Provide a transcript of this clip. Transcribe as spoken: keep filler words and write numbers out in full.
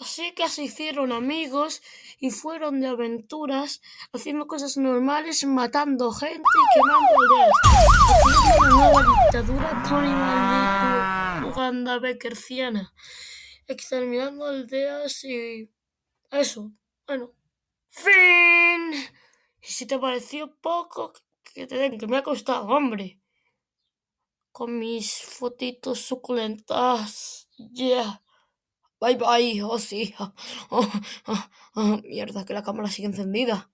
Así que se hicieron amigos y fueron de aventuras, haciendo cosas normales, matando gente y quemando aldeas. Haciendo una nueva dictadura Tony maldito Uganda Beckerciana, exterminando aldeas y eso. Bueno, fin. Y si te pareció poco, que te den, que me ha costado, hombre. Con mis fotitos suculentas. Yeah. Bye bye. Oh sí. Oh, oh, oh, mierda, que la cámara sigue encendida.